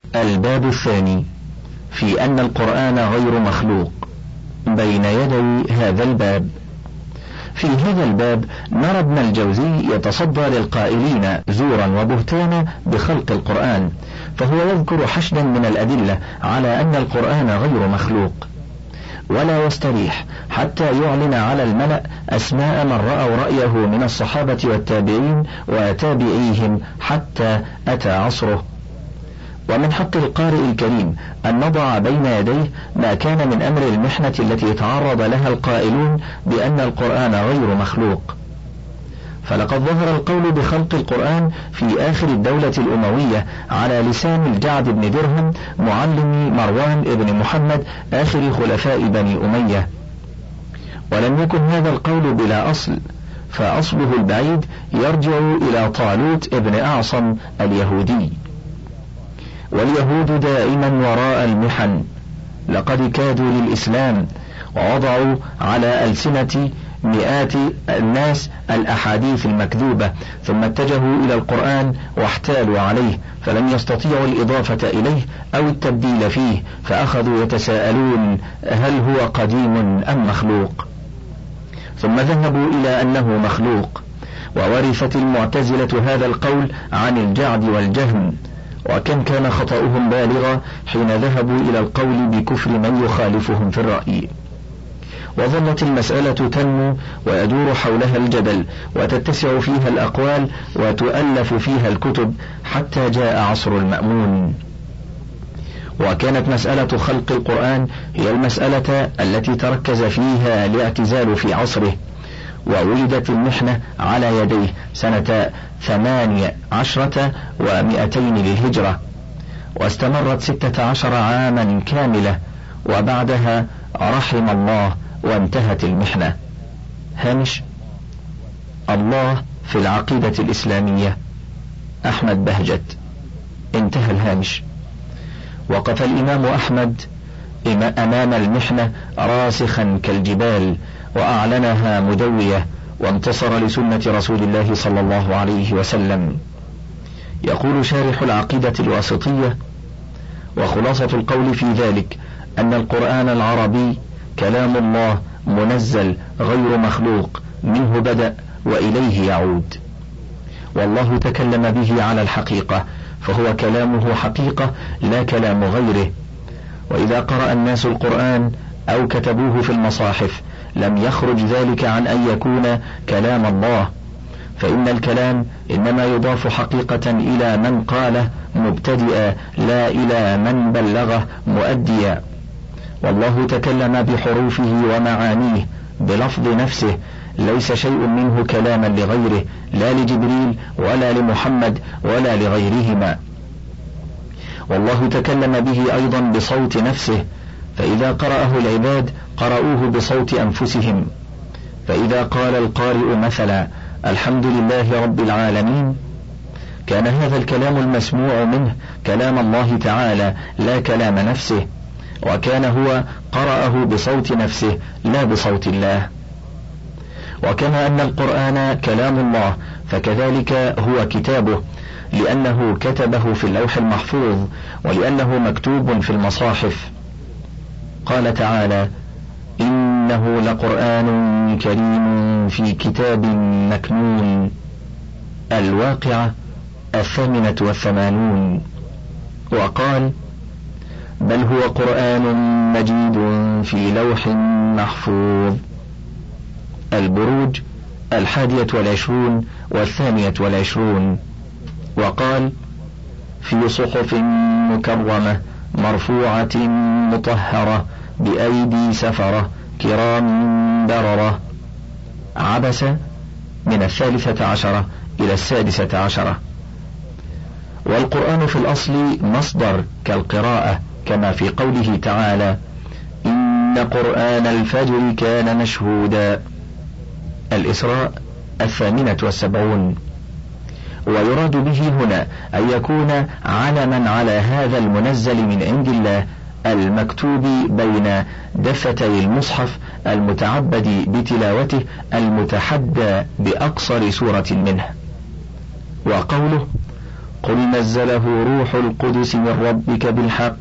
الباب الثاني في أن القرآن غير مخلوق. بين يدي هذا الباب في هذا الباب نرى ابن الجوزي يتصدى للقائلين زورا وبهتانا بخلق القرآن، فهو يذكر حشدا من الأدلة على أن القرآن غير مخلوق، ولا يستريح حتى يعلن على الملأ أسماء من رأوا رأيه من الصحابة والتابعين وتابعيهم حتى أتى عصره. ومن حق القارئ الكريم أن نضع بين يديه ما كان من أمر المحنة التي تعرض لها القائلون بأن القرآن غير مخلوق. فلقد ظهر القول بخلق القرآن في آخر الدولة الأموية على لسان الجعد بن درهم معلم مروان بن محمد آخر خلفاء بني أمية، ولم يكن هذا القول بلا أصل، فأصله البعيد يرجع إلى طالوت ابن أعصم اليهودي. واليهود دائما وراء المحن، لقد كادوا للإسلام ووضعوا على ألسنة مئات الناس الأحاديث المكذوبة، ثم اتجهوا إلى القرآن واحتالوا عليه، فلم يستطيعوا الإضافة إليه أو التبديل فيه، فأخذوا يتساءلون هل هو قديم أم مخلوق، ثم ذهبوا إلى أنه مخلوق، وورثت المعتزلة هذا القول عن الجعد والجهم، وكم كان خطأهم بالغا حين ذهبوا إلى القول بكفر من يخالفهم في الرأي. وظلت المسألة تنمو ويدور حولها الجدل، وتتسع فيها الأقوال وتؤلف فيها الكتب، حتى جاء عصر المأمون. وكانت مسألة خلق القرآن هي المسألة التي تركز فيها الاعتزال في عصره، وولدت المحنة على يديه سنة 18 و200 للهجرة، واستمرت 16 عاما كاملة، وبعدها رحم الله وانتهت المحنة. هامش: الله في العقيدة الإسلامية، أحمد بهجت. انتهى الهامش. وقف الإمام أحمد أمام المحنة راسخا كالجبال، وأعلنها مدوية، وانتصر لسنة رسول الله صلى الله عليه وسلم. يقول شارح العقيدة الواسطية: وخلاصة القول في ذلك أن القرآن العربي كلام الله منزل غير مخلوق، منه بدأ وإليه يعود، والله تكلم به على الحقيقة، فهو كلامه حقيقة لا كلام غيره. وإذا قرأ الناس القرآن أو كتبوه في المصاحف لم يخرج ذلك عن أن يكون كلام الله، فإن الكلام إنما يضاف حقيقة إلى من قاله مبتدئا، لا إلى من بلغه مؤديا. والله تكلم بحروفه ومعانيه بلفظ نفسه، ليس شيء منه كلاما لغيره، لا لجبريل ولا لمحمد ولا لغيرهما. والله تكلم به أيضا بصوت نفسه، فإذا قرأه العباد قرأوه بصوت أنفسهم. فإذا قال القارئ مثلا الحمد لله رب العالمين، كان هذا الكلام المسموع منه كلام الله تعالى لا كلام نفسه، وكان هو قرأه بصوت نفسه لا بصوت الله. وكما أن القرآن كلام الله فكذلك هو كتابه، لأنه كتبه في اللوح المحفوظ، ولأنه مكتوب في المصاحف. قال تعالى: إنه لقرآن كريم في كتاب مكنون. الواقعة 88. وقال: بل هو قرآن مجيد في لوح محفوظ. البروج 21 و22. وقال: في صحف مكرمة مرفوعة مطهرة بأيدي سفرة كرام بررة. عبس من 13 إلى 16. والقرآن في الأصل مصدر كالقراءة، كما في قوله تعالى: إن قرآن الفجر كان مشهودا. الإسراء 78. ويراد به هنا أن يكون علما على هذا المنزل من عند الله المكتوب بين دفتي المصحف المتعبد بتلاوته المتحدى بأقصر سورة منه. وقوله قل نزله روح القدس من ربك بالحق.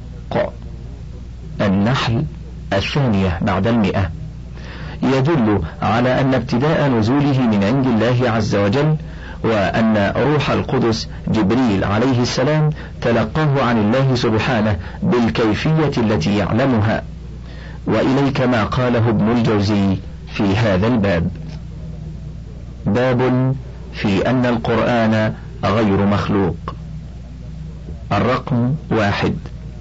النحل 2 بعد 100. يدل على أن ابتداء نزوله من عند الله عز وجل، وأن روح القدس جبريل عليه السلام تلقاه عن الله سبحانه بالكيفية التي يعلمها. وإليك ما قاله ابن الجوزي في هذا الباب. باب في أن القرآن غير مخلوق. الرقم 1.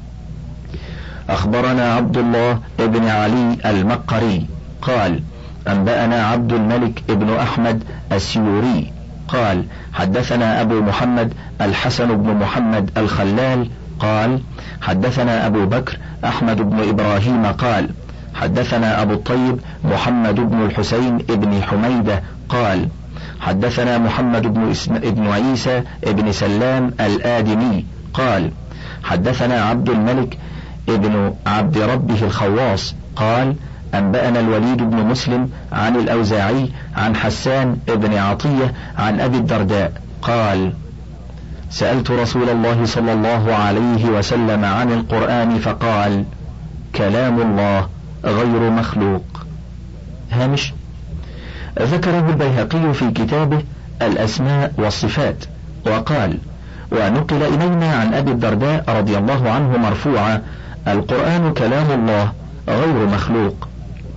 أخبرنا عبد الله بن علي المقري قال أنبأنا عبد الملك بن أحمد السيوري قال حدثنا أبو محمد الحسن بن محمد الخلال قال حدثنا أبو بكر أحمد بن إبراهيم قال حدثنا أبو الطيب محمد بن الحسين بن حميدة قال حدثنا محمد بن عيسى بن سلام الآدمي قال حدثنا عبد الملك ابن عبد ربه الخواص قال أنبأنا الوليد بن مسلم عن الأوزاعي عن حسان بن عطية عن أبي الدرداء قال سألت رسول الله صلى الله عليه وسلم عن القرآن فقال كلام الله غير مخلوق. هامش. ذكره البيهقي في كتابه الأسماء والصفات وقال ونقل إلينا عن أبي الدرداء رضي الله عنه مرفوعا القرآن كلام الله غير مخلوق.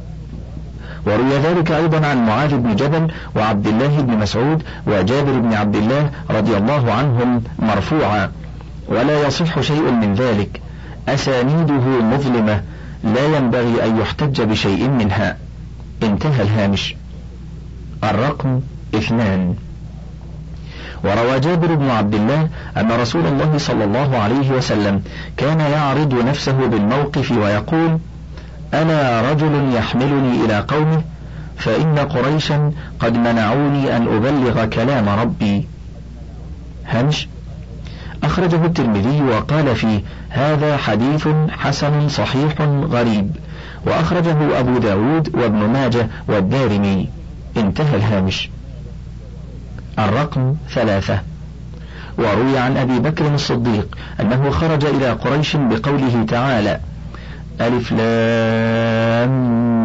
وروي ذلك أيضا عن معاذ بن جبل وعبد الله بن مسعود وجابر بن عبد الله رضي الله عنهم مرفوعا، ولا يصح شيء من ذلك، أسانيده مظلمة لا ينبغي أن يحتج بشيء منها. انتهى الهامش. الرقم 2. وروى جابر بن عبد الله أن رسول الله صلى الله عليه وسلم كان يعرض نفسه بالموقف ويقول أنا رجل يحملني إلى قومه فإن قريشا قد منعوني أن أبلغ كلام ربي. هنش. أخرجه الترمذي وقال فيه هذا حديث حسن صحيح غريب، وأخرجه أبو داود وابن ماجه والدارمي. انتهى الهامش. الرقم 3. وروي عن أبي بكر الصديق أنه خرج إلى قريش بقوله تعالى ألف لام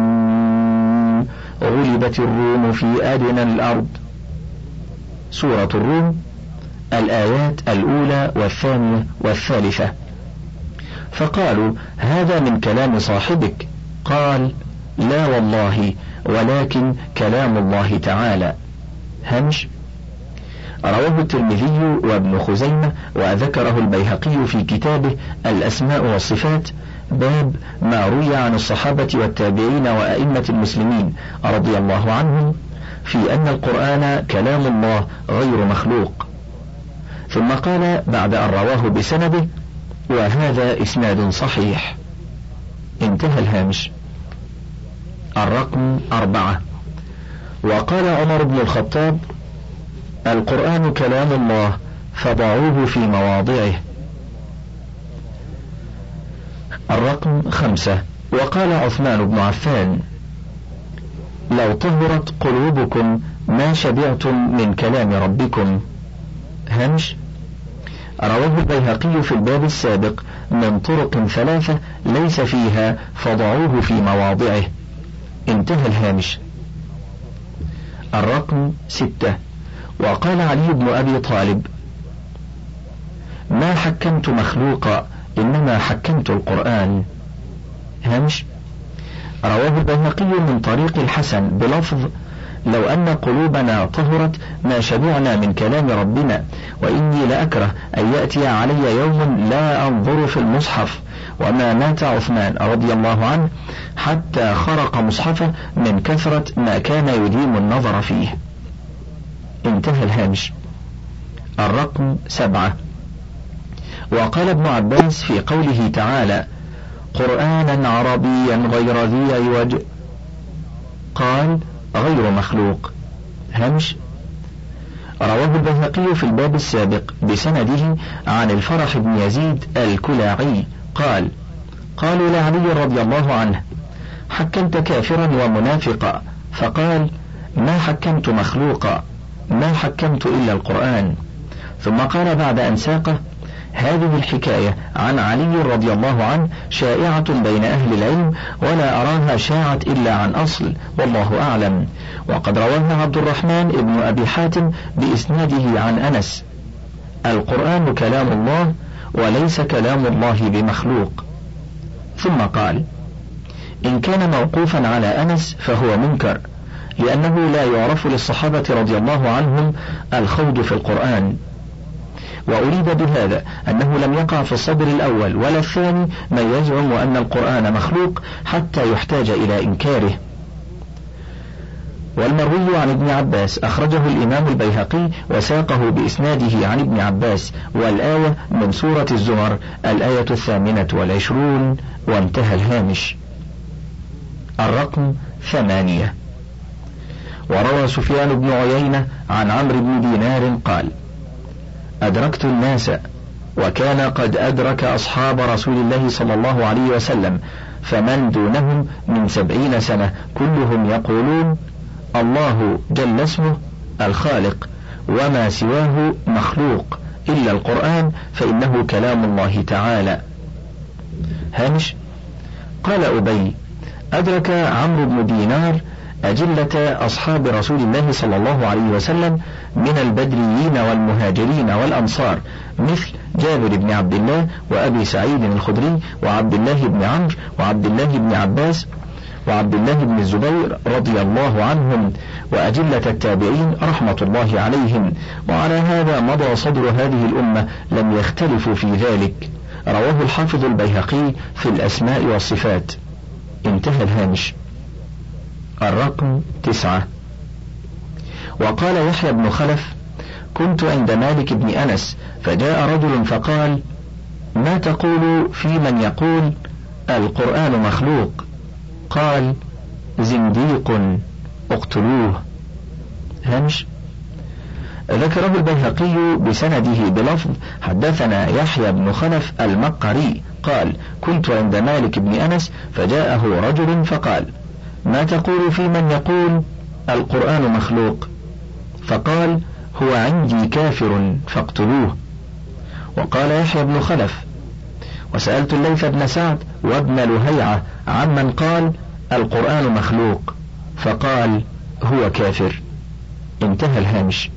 غلبت الروم في أدنى الأرض. سورة الروم الآيات 1 و2 و3. فقالوا هذا من كلام صاحبك، قال لا والله ولكن كلام الله تعالى. همش. رواه الترمذي وابن خزيمة وذكره البيهقي في كتابه الأسماء والصفات باب ما روي عن الصحابة والتابعين وأئمة المسلمين رضي الله عنهم في أن القرآن كلام الله غير مخلوق. ثم قال بعد أن رواه بسنده وهذا إسناد صحيح. انتهى الهامش. الرقم 4. وقال عمر بن الخطاب القرآن كلام الله فضعوه في مواضعه. الرقم 5. وقال عثمان بن عفان لو طهرت قلوبكم ما شبعتم من كلام ربكم. همش. رواه البيهقي في الباب السابق من طرق 3 ليس فيها فضعوه في مواضعه. انتهى الهامش. الرقم 6. وقال علي بن أبي طالب ما حكمت مخلوقا إنما حكمت القرآن. همش. رواه البيهقي من طريق الحسن بلفظ لو أن قلوبنا طهرت ما شبعنا من كلام ربنا، وإني لأكره أن يأتي علي يوم لا أنظر في المصحف. وما مات عثمان رضي الله عنه حتى خرق مصحفه من كثرة ما كان يديم النظر فيه. انتهى الهامش. الرقم 7. وقال ابن عباس في قوله تعالى قرآنا عربيا غير ذي عوج قال غير مخلوق. همش. رواه البيهقي في الباب السابق بسنده عن الفرح بن يزيد الكلاعي قال قالوا لعلي رضي الله عنه حكمت كافرا ومنافقا، فقال ما حكمت مخلوقا، ما حكمت إلا القرآن. ثم قال بعد أن ساقه: هذه الحكاية عن علي رضي الله عنه شائعة بين أهل العلم، ولا أراها شاعت إلا عن أصل، والله أعلم. وقد رواها عبد الرحمن ابن أبي حاتم بإسناده عن أنس: القرآن كلام الله وليس كلام الله بمخلوق. ثم قال: إن كان موقوفا على أنس فهو منكر، لأنه لا يعرف للصحابة رضي الله عنهم الخوض في القرآن. وأريد بهذا أنه لم يقع في الصدر الأول ولا الثاني من يزعم أن القرآن مخلوق حتى يحتاج إلى إنكاره. والمروي عن ابن عباس أخرجه الإمام البيهقي وساقه بإسناده عن ابن عباس، والآية من سورة الزمر الآية 28، وانتهى الهامش. الرقم 8. وروى سفيان بن عيينة عن عمرو بن دينار قال: أدركت الناس وكان قد أدرك أصحاب رسول الله صلى الله عليه وسلم، فمن دونهم من 70 سنة كلهم يقولون: الله جل اسمه الخالق، وما سواه مخلوق إلا القرآن فإنه كلام الله تعالى. هامش: قال أبي: أدرك عمرو بن دينار أجلة أصحاب رسول الله صلى الله عليه وسلم من البدريين والمهاجرين والأنصار، مثل جابر بن عبد الله وأبي سعيد الخدري وعبد الله بن عمرو وعبد الله بن عباس وعبد الله بن الزبير رضي الله عنهم، وأجلة التابعين رحمة الله عليهم. وعلى هذا مضى صدر هذه الأمة، لم يختلفوا في ذلك. رواه الحافظ البيهقي في الأسماء والصفات. انتهى الهامش. الرقم 9. وقال يحيى بن خلف: كنت عند مالك بن أنس فجاء رجل فقال: ما تقول في من يقول القرآن مخلوق؟ قال: زنديق اقتلوه. هامش: ذكره البيهقي بسنده بلفظ: حدثنا يحيى بن خلف المقري قال: كنت عند مالك بن أنس فجاءه رجل فقال: ما تقول في من يقول القرآن مخلوق؟ فقال: هو عندي كافر فاقتلوه. وقال يحيى بن خلف: وسألت الليث بن سعد وابن لهيعة عمن قال القرآن مخلوق، فقال: هو كافر. انتهى الهامش.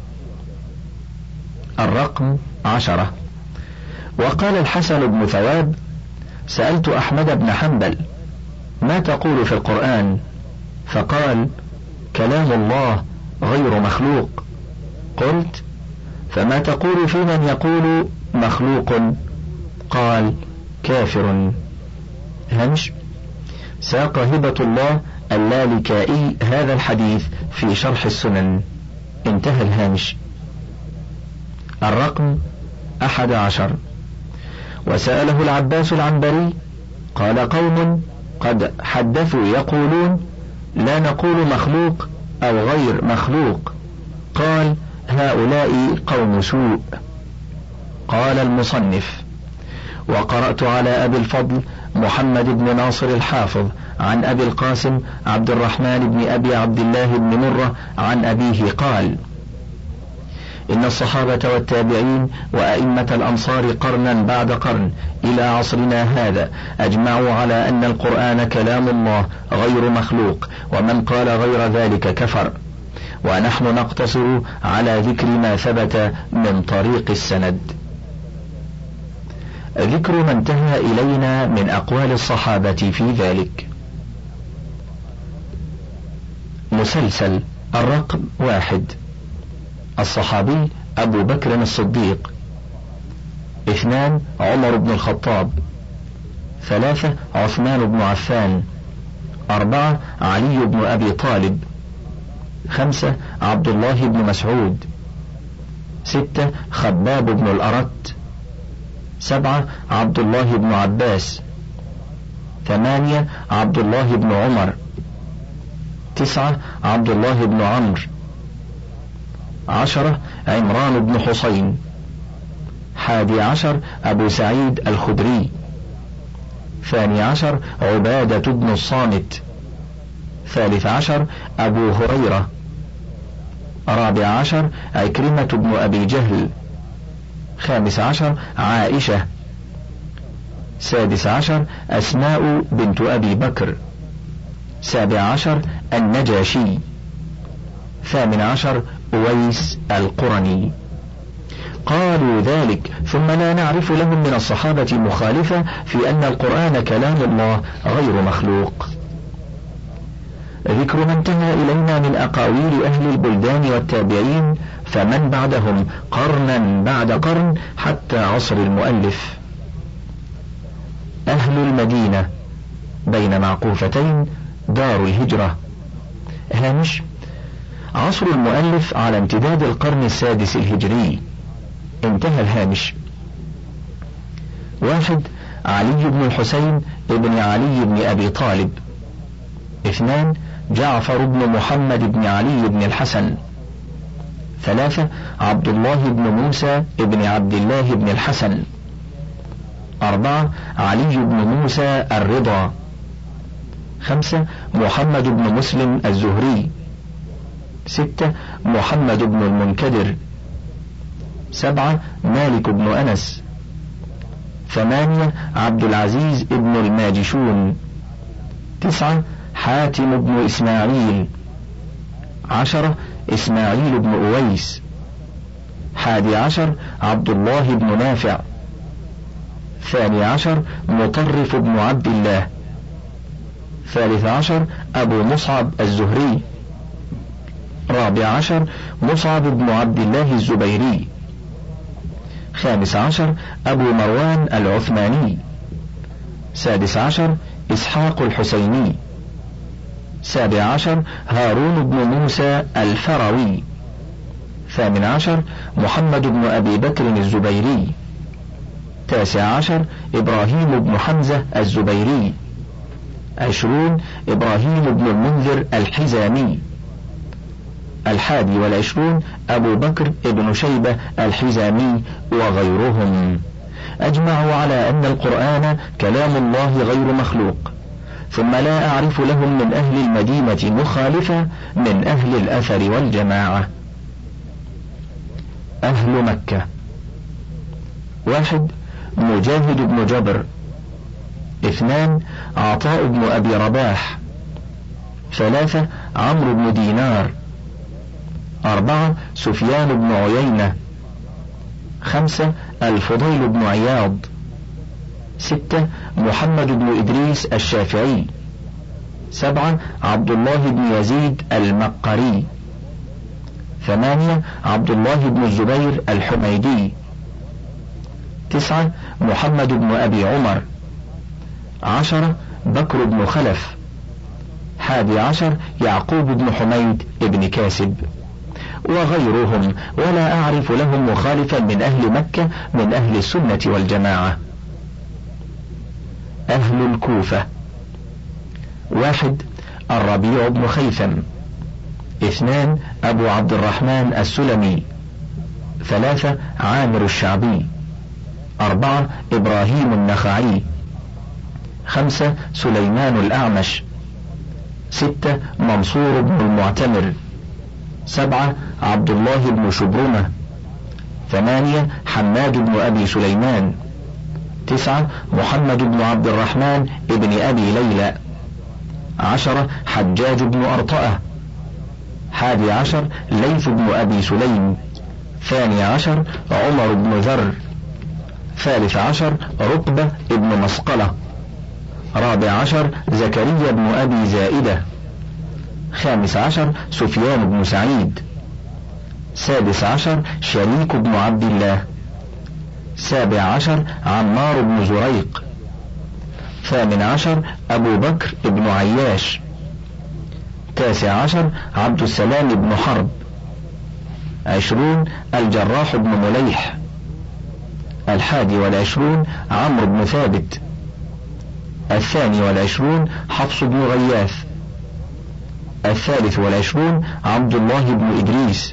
الرقم 10. وقال الحسن بن ثواب: سألت أحمد بن حنبل: ما تقول في القرآن؟ فقال: كلام الله غير مخلوق. قلت: فما تقول في من يقول مخلوق؟ قال: كافر. همش: ساق هبة الله اللالكائي هذا الحديث في شرح السنن. انتهى الهامش. الرقم 11. وسأله العباس العنبري قال: قوم قد حدثوا يقولون لا نقول مخلوق أو غير مخلوق. قال: هؤلاء قوم سوء. قال المصنف: وقرأت على أبي الفضل محمد بن ناصر الحافظ عن أبي القاسم عبد الرحمن بن أبي عبد الله بن مرة عن أبيه قال: إن الصحابة والتابعين وأئمة الأمصار قرنا بعد قرن إلى عصرنا هذا أجمعوا على أن القرآن كلام الله غير مخلوق، ومن قال غير ذلك كفر. ونحن نقتصر على ذكر ما ثبت من طريق السند. ذكر ما انتهى إلينا من أقوال الصحابة في ذلك. مسلسل. الرقم 1. الصحابي أبو بكر الصديق. 2 عمر بن الخطاب. 3 عثمان بن عفان. 4 علي بن أبي طالب. 5 عبد الله بن مسعود. 6 خباب بن الأرت. 7 عبد الله بن عباس. 8 عبد الله بن عمر. 9 عبد الله بن عمرو. 10 عمران بن حسين. 11 أبو سعيد الخدري. 12 عبادة بن الصامت. 13 أبو هريرة. 14 عكرمة بن أبي جهل. 15 عائشة. 16 أسماء بنت أبي بكر. 17 النجاشي. 18 أويس القرني. قالوا ذلك ثم لا نعرف لهم من الصحابة مخالفة في أن القرآن كلام الله غير مخلوق. ذكر ما انتهى إلينا من أقاويل أهل البلدان والتابعين فمن بعدهم قرنا بعد قرن حتى عصر المؤلف. أهل المدينة بين معقوفتين دار الهجرة. هامش: عصر المؤلف على امتداد القرن السادس الهجري. انتهى الهامش. 1 علي بن الحسين ابن علي بن أبي طالب. 2 جعفر بن محمد بن علي بن الحسن. 3 عبد الله بن موسى بن عبد الله بن الحسن. 4 علي بن موسى الرضا. 5 محمد بن مسلم الزهري. 6 محمد بن المنكدر. 7 مالك بن أنس. 8 عبد العزيز بن الماجشون. 9 حاتم بن إسماعيل. 10 إسماعيل بن أويس. 11 عبد الله بن نافع. 12 مطرف بن عبد الله. 13 أبو مصعب الزهري. 14 مصعب بن عبد الله الزبيري. 15 أبو مروان العثماني. 16 إسحاق الحسيني. 17 هارون بن موسى الفروي. 18 محمد بن أبي بكر الزبيري. 19 إبراهيم بن حمزة الزبيري. 20 إبراهيم بن المنذر الحزامي. 21 أبو بكر بن شيبة الحزامي وغيرهم. أجمعوا على أن القرآن كلام الله غير مخلوق، ثم لا أعرف لهم من أهل المدينة مخالفة من أهل الأثر والجماعة. أهل مكة: 1 مجاهد بن جبر. 2 عطاء بن أبي رباح. 3 عمرو بن دينار. 4 سفيان بن عيينة. 5 الفضيل بن عياض. 6 محمد بن إدريس الشافعي. 7 عبد الله بن يزيد المقري. 8 عبد الله بن الزبير الحميدي. 9 محمد بن أبي عمر. 10 بكر بن خلف. 11 يعقوب بن حميد بن كاسب وغيرهم، ولا أعرف لهم مخالفا من أهل مكة من أهل السنة والجماعة. أهل الكوفة: 1 الربيع بن خيثم. 2 أبو عبد الرحمن السلمي. 3 عامر الشعبي. 4 إبراهيم النخعي. 5 سليمان الأعمش. 6 منصور بن المعتمر. 7 عبد الله بن شبرمة. 8 حماد بن أبي سليمان. 9 محمد بن عبد الرحمن ابن أبي ليلى. 10 حجاج بن أرطأة. 11 ليث بن أبي سليم. 12 عمر بن ذر. 13 رقبة بن مسقلة. 14 زكريا بن أبي زائدة. 15 سفيان بن سعيد. 16 شريك بن عبد الله. 17 عمار بن زريق. 18 أبو بكر بن عياش. 19 عبد السلام بن حرب. 20 الجراح بن مليح. 21 عمرو بن ثابت. 22 حفص بن غياث. 23 عبد الله بن إدريس.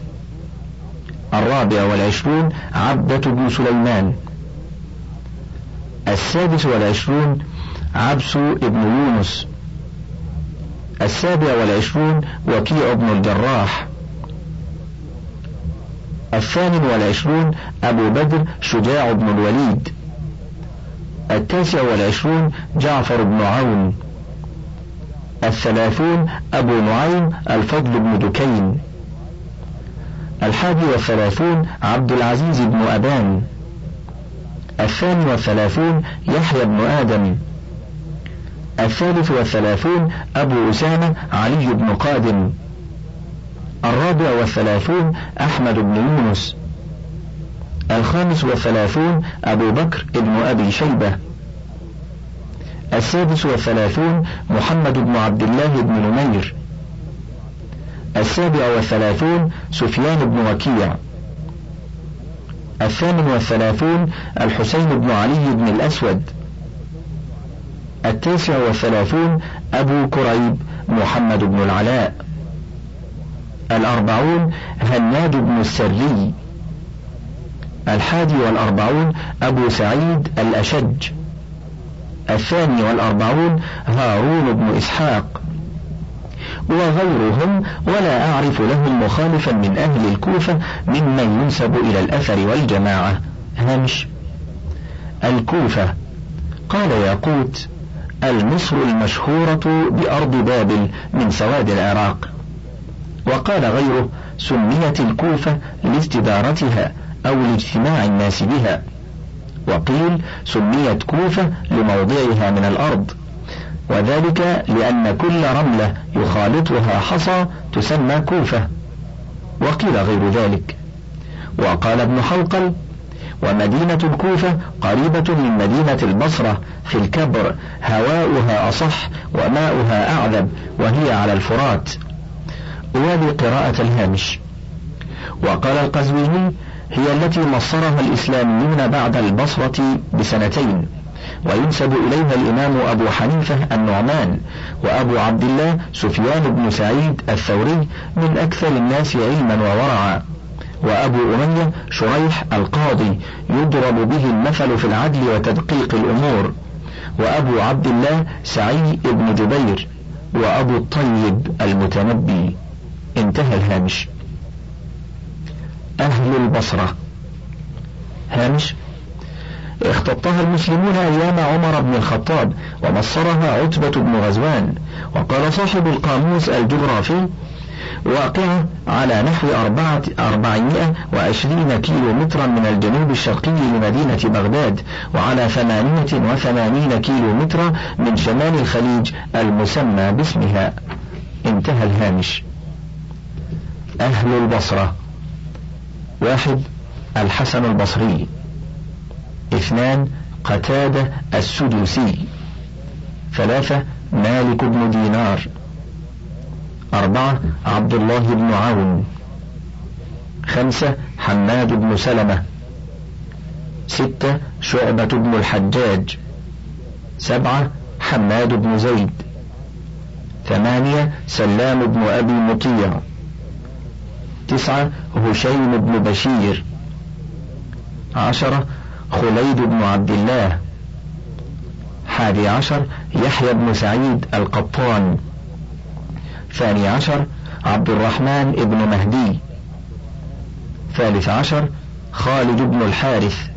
24 عبدة بن سليمان. 26 عبس بن يونس. 27 وكيع بن الجراح. والعشرون أبو بدر شجاع بن الوليد. 29 جعفر بن عون. 30 أبو نعيم الفضل بن دكين. 31 عبد العزيز بن أبان. 32 يحيى بن آدم. 33 أبو أسامة علي بن قادم. 34 أحمد بن يونس. 35 أبو بكر بن أبي شيبة. 36 محمد بن عبد الله بن نمير. 37 سفيان بن وكيع. 38 الحسين بن علي بن الأسود. 39 أبو كريب محمد بن العلاء. 40 هناد بن السري. 41 أبو سعيد الأشج. 42 هارون بن إسحاق. وغيرهم، ولا أعرف لهم مخالفا من أهل الكوفة ممن ينسب إلى الأثر والجماعة. هامش: الكوفة. قال ياقوت: المصر المشهورة بأرض بابل من سواد العراق. وقال غيره: سميت الكوفة لاستدارتها أو لاجتماع الناس بها. وقيل: سميت كوفة لموضعها من الأرض، وذلك لأن كل رملة يخالطها حصى تسمى كوفة. وقيل غير ذلك. وقال ابن حلقل: ومدينة الكوفة قريبة من مدينة البصرة في الكبر، هواؤها أصح وماؤها أعذب، وهي على الفرات. وبقراءة الهامش. وقال القزويني: هي التي مصرها الإسلاميون بعد البصرة ب2 وينسب إليها الإمام أبو حنيفة النعمان، وأبو عبد الله سفيان بن سعيد الثوري من أكثر الناس علما وورعا، وأبو أمية شريح القاضي يضرب به المثل في العدل وتدقيق الأمور، وأبو عبد الله سعيد بن جبير، وأبو الطيب المتنبي. انتهى الهامش. أهل البصرة. هامش: اختطها المسلمون أيام عمر بن الخطاب، ومصرها عتبة بن غزوان. وقال صاحب القاموس الجغرافي: واقعة على نحو 420 كيلو مترا من الجنوب الشرقي لمدينة بغداد، وعلى 88 كيلو مترا من شمال الخليج المسمى باسمها. انتهى الهامش. أهل البصرة: 1 الحسن البصري. 2 قتادة السدوسي. 3 مالك بن دينار. 4 عبد الله بن عون. 5 حماد بن سلمة. 6 شعبة بن الحجاج. 7 حماد بن زيد. 8 سلام بن أبي مطيع. 9 هشيم بن بشير. 10 خليد بن عبد الله. 11 يحيى بن سعيد القطان. 12 عبد الرحمن بن مهدي. 13 خالد بن الحارث.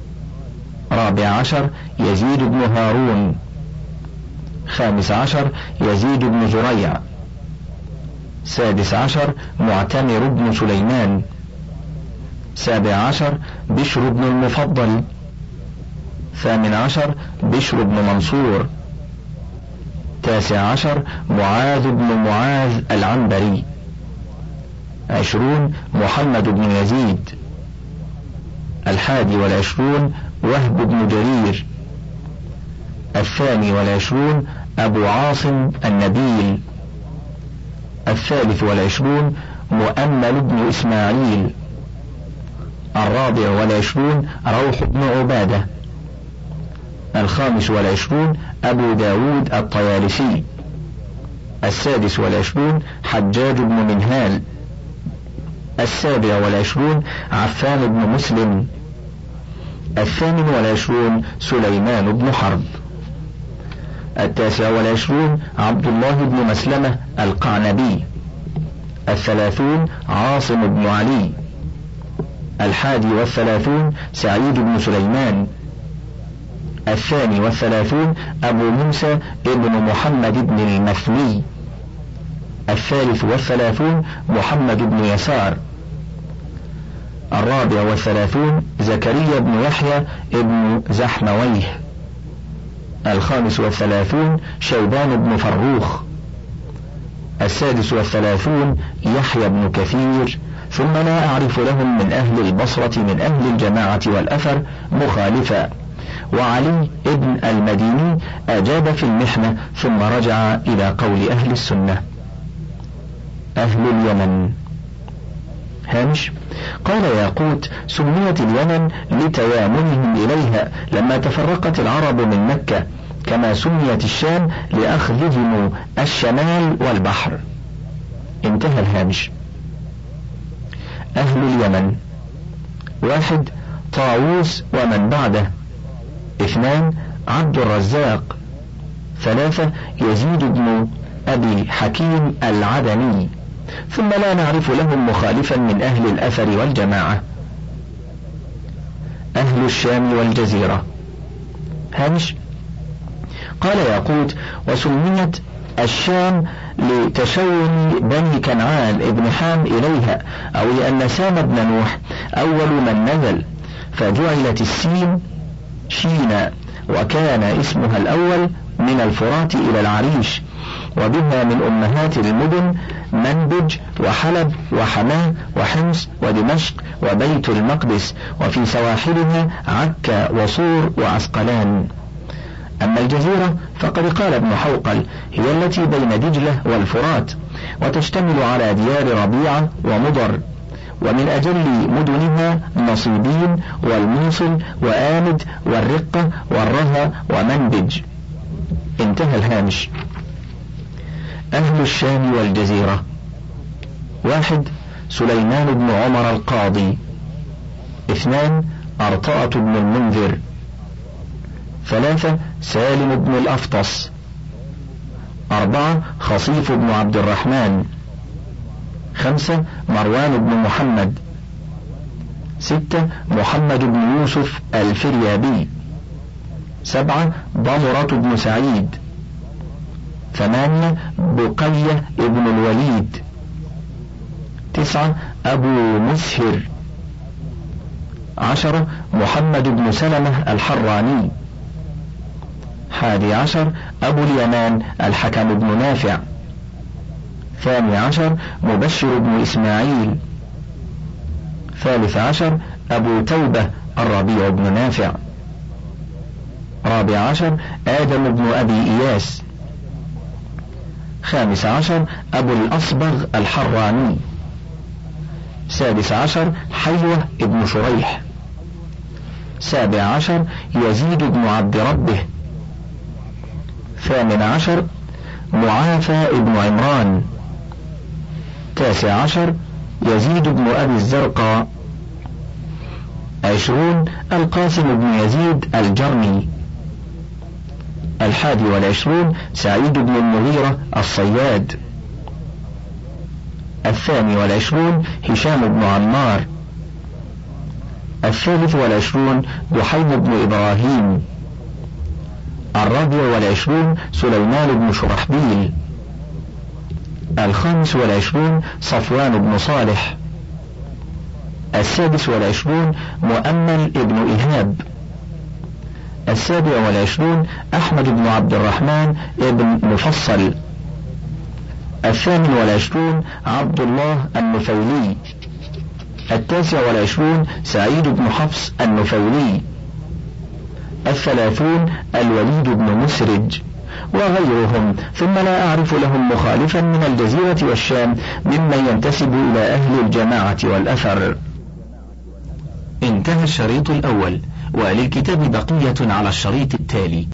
14 يزيد بن هارون. 15 يزيد بن زريع. 16 معتمر بن سليمان. 17 بشر بن المفضل. 18 بشر بن منصور. 19 معاذ بن معاذ العنبري. 20 محمد بن يزيد. 21 وهب بن جرير. 22 أبو عاصم النبيل. 23 مؤمل بن إسماعيل. 24 روح بن عبادة. 25 أبو داود الطيالسي. 26 حجاج بن منهال. 27 عفان بن مسلم. 28 سليمان بن حرب. 29 عبد الله بن مسلمة القعنبي. 30 عاصم بن علي. 31 سعيد بن سليمان. 32 أبو موسى ابن محمد بن المثني. 33 محمد بن يسار. 34 زكريا بن يحيى ابن زحمويه. 35 شيبان بن فروخ. 36 يحيى بن كثير. ثم لا أعرف لهم من أهل البصرة من أهل الجماعة والأثر مخالفا. وعلي ابن المديني أجاب في المحنة ثم رجع إلى قول أهل السنة. أهل اليمن. هامش. قال ياقوت: سميت اليمن لتيامنهم إليها لما تفرقت العرب من مكة، كما سميت الشام لأخذهم الشمال والبحر. انتهى الهامش. أهل اليمن: 1 طاووس ومن بعده. 2 عبد الرزاق. 3 يزيد بن أبي حكيم العدني. ثم لا نعرف لهم مخالفا من أهل الأثر والجماعة. أهل الشام والجزيرة. هامش. قال ياقوت: وسميت الشام لتشون بني كنعان ابن حام إليها، أو لأن سام بن نوح أول من نزل، فجعلت السين شينا، وكان اسمها الأول من الفرات إلى العريش، وبها من أمهات المدن منبج وحلب وحماة وحمص ودمشق وبيت المقدس، وفي سواحلها عكا وصور وعسقلان. أما الجزيرة فقد قال ابن حوقل: هي التي بين دجلة والفرات، وتشتمل على ديار ربيعة ومضر، ومن أجل مدنها نصيبين والموصل وآمد والرقة والرها ومنبج. انتهى الهامش. أهل الشام والجزيرة. 1 سليمان بن عمر القاضي. 2 أرطاة بن المنذر. 3 سالم بن الأفطس. 4 خصيف بن عبد الرحمن. 5 مروان بن محمد. 6 محمد بن يوسف الفريابي. 7 ضمرة بن سعيد. 8 بقية ابن الوليد. 9 أبو مسهر. 10 محمد بن سلمة الحراني. 11 أبو اليمان الحكم بن نافع. 12 مبشر بن إسماعيل. 13 أبو توبة الربيع بن نافع. 14 آدم بن أبي إياس. 15 أبو الأصبغ الحراني. 16 حيوة ابن شريح. 17 يزيد بن عبد ربه. 18 معافى ابن عمران. 19 يزيد بن أبي الزرقاء. 20 القاسم بن يزيد الجرمي. 21 سعيد بن المغيرة الصياد. 22 هشام بن عمار. 23 دحيم بن إبراهيم. 24 سليمان بن شرحبيل. 25 صفوان بن صالح. 26 مؤمل ابن إيهاب. 27 أحمد بن عبد الرحمن ابن مفصل. 28 عبد الله النفيلي. 29 سعيد بن حفص النفيلي. 30 الوليد بن مسرج وغيرهم، ثم لا أعرف لهم مخالفا من الجزيرة والشام ممن ينتسب إلى أهل الجماعة والأثر. انتهى الشريط الأول، وللكتاب بقية على الشريط التالي.